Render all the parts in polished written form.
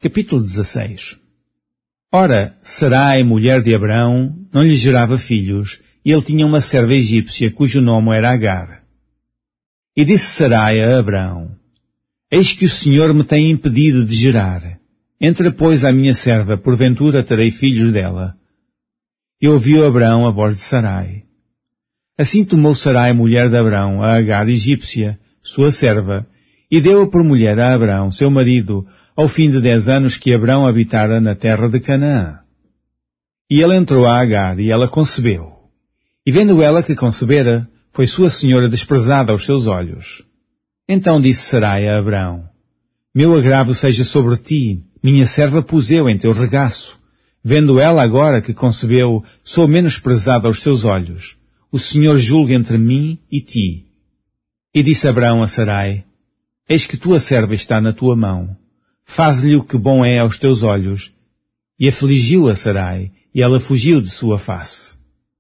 Capítulo 16. Ora, Sarai, mulher de Abrão, não lhe gerava filhos, e ele tinha uma serva egípcia, cujo nome era Agar. E disse Sarai a Abrão: Eis que o Senhor me tem impedido de gerar. Entra, pois, à minha serva, porventura terei filhos dela. E ouviu Abrão a voz de Sarai. Assim tomou Sarai, mulher de Abrão, a Agar egípcia, sua serva, e deu-a por mulher a Abrão, seu marido, ao fim de 10 anos que Abrão habitara na terra de Canaã. E ele entrou a Agar, e ela concebeu. E vendo ela que concebera, foi sua senhora desprezada aos seus olhos. Então disse Sarai a Abrão: Meu agravo seja sobre ti, minha serva pus eu em teu regaço. Vendo ela agora que concebeu, sou menosprezada aos seus olhos. O Senhor julgue entre mim e ti. E disse Abrão a Sarai: Eis que tua serva está na tua mão. Faz-lhe o que bom é aos teus olhos. E afligiu a Sarai, e ela fugiu de sua face.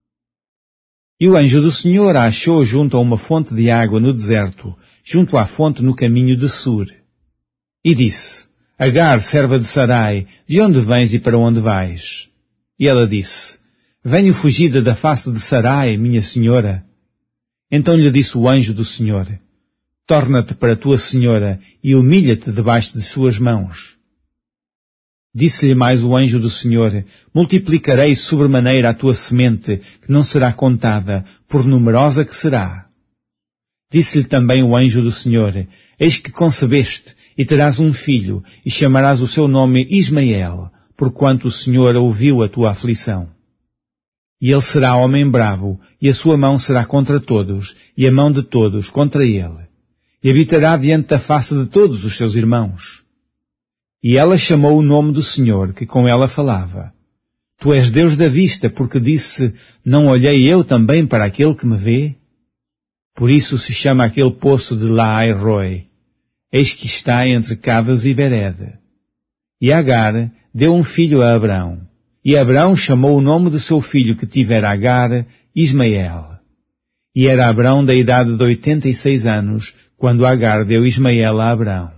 E o anjo do Senhor a achou junto a uma fonte de água no deserto, junto à fonte no caminho de Sur. E disse: Agar, serva de Sarai, de onde vens e para onde vais? E ela disse: Venho fugida da face de Sarai, minha senhora. Então lhe disse o anjo do Senhor: Torna-te para tua senhora e humilha-te debaixo de suas mãos. Disse-lhe mais o anjo do Senhor: Multiplicarei sobremaneira a tua semente, que não será contada, por numerosa que será. Disse-lhe também o anjo do Senhor: Eis que concebeste, e terás um filho, e chamarás o seu nome Ismael, porquanto o Senhor ouviu a tua aflição. E ele será homem bravo, e a sua mão será contra todos, e a mão de todos contra ele. E habitará diante da face de todos os seus irmãos. E ela chamou o nome do Senhor, que com ela falava. Tu és Deus da vista, porque disse: Não olhei eu também para aquele que me vê? Por isso se chama aquele poço de Laai-roi. Eis que está entre Cades e Bered. E Agar deu um filho a Abrão. E Abrão chamou o nome do seu filho que tivera Agar, Ismael. E era Abrão da idade de 86 anos, quando Agar deu Ismael a Abrão.